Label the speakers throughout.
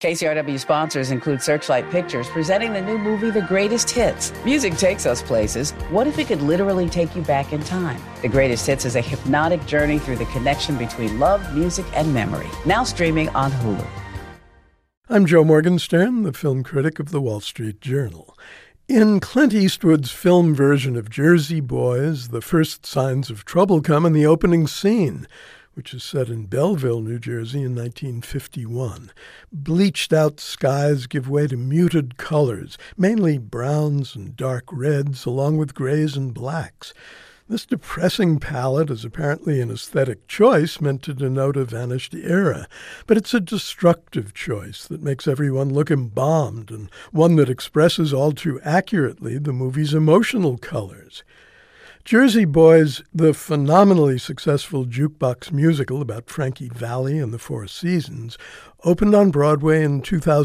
Speaker 1: KCRW sponsors include Searchlight Pictures, presenting the new movie, The Greatest Hits. Music takes us places. What if it could literally take you back in time? The Greatest Hits is a hypnotic journey through the connection between love, music, and memory. Now streaming on Hulu.
Speaker 2: I'm Joe Morgenstern, the film critic of the Wall Street Journal. In Clint Eastwood's film version of Jersey Boys, the first signs of trouble come in the opening scene, which is set in Belleville, New Jersey in 1951. Bleached-out skies give way to muted colors, mainly browns and dark reds, along with grays and blacks. This depressing palette is apparently an aesthetic choice meant to denote a vanished era, but it's a destructive choice that makes everyone look embalmed and one that expresses all too accurately the movie's emotional colors. Jersey Boys, the phenomenally successful jukebox musical about Frankie Valli and the Four Seasons, opened on Broadway in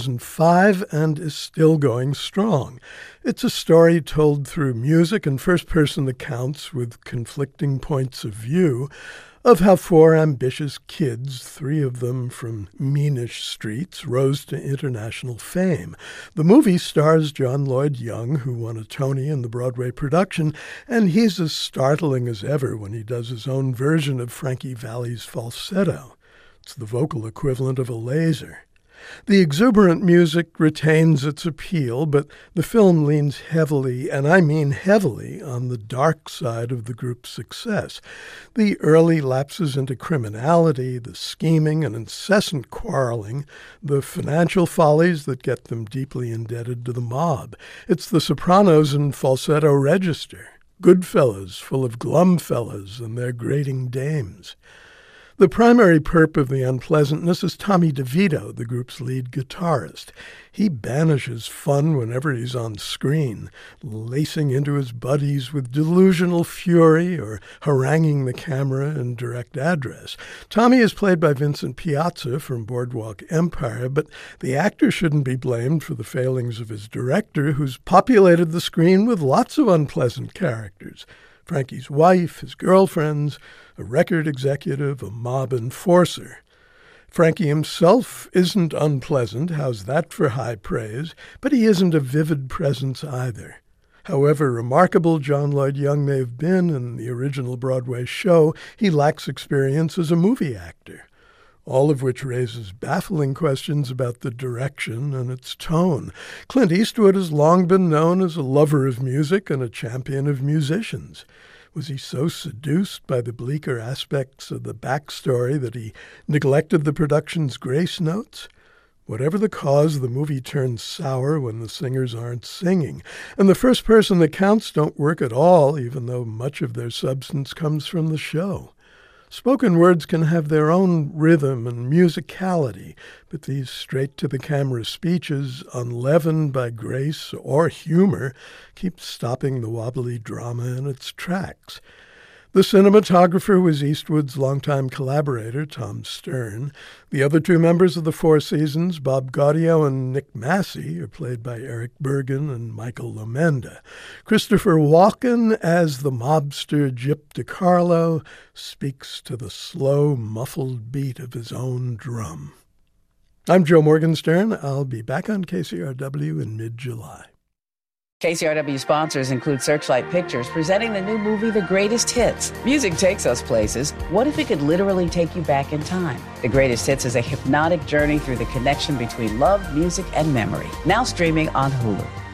Speaker 2: 2005 and is still going strong. It's a story told through music and first-person accounts with conflicting points of view of how four ambitious kids, three of them from meanish streets, rose to international fame. The movie stars John Lloyd Young, who won a Tony in the Broadway production, and he's as startling as ever when he does his own version of Frankie Valli's falsetto. It's the vocal equivalent of a laser. The exuberant music retains its appeal, but the film leans heavily, and I mean heavily, on the dark side of the group's success. The early lapses into criminality, the scheming and incessant quarreling, the financial follies that get them deeply indebted to the mob. It's the Sopranos in falsetto register, Goodfellas full of glum fellas and their grating dames. The primary perp of the unpleasantness is Tommy DeVito, the group's lead guitarist. He banishes fun whenever he's on screen, lacing into his buddies with delusional fury or haranguing the camera in direct address. Tommy is played by Vincent Piazza from Boardwalk Empire, but the actor shouldn't be blamed for the failings of his director, who's populated the screen with lots of unpleasant characters. Frankie's wife, his girlfriends, a record executive, a mob enforcer. Frankie himself isn't unpleasant, how's that for high praise, but he isn't a vivid presence either. However remarkable John Lloyd Young may have been in the original Broadway show, he lacks experience as a movie actor, all of which raises baffling questions about the direction and its tone. Clint Eastwood has long been known as a lover of music and a champion of musicians. Was he so seduced by the bleaker aspects of the backstory that he neglected the production's grace notes? Whatever the cause, the movie turns sour when the singers aren't singing, and the first-person accounts don't work at all, even though much of their substance comes from the show. Spoken words can have their own rhythm and musicality, but these straight-to-the-camera speeches, unleavened by grace or humor, keep stopping the wobbly drama in its tracks. The cinematographer was Eastwood's longtime collaborator, Tom Stern. The other two members of the Four Seasons, Bob Gaudio and Nick Massey, are played by Eric Bergen and Michael Lomenda. Christopher Walken, as the mobster Gyp DeCarlo, speaks to the slow, muffled beat of his own drum. I'm Joe Morgenstern. I'll be back on KCRW in mid-July.
Speaker 1: KCRW sponsors include Searchlight Pictures, presenting the new movie, The Greatest Hits. Music takes us places. What if it could literally take you back in time? The Greatest Hits is a hypnotic journey through the connection between love, music, and memory. Now streaming on Hulu.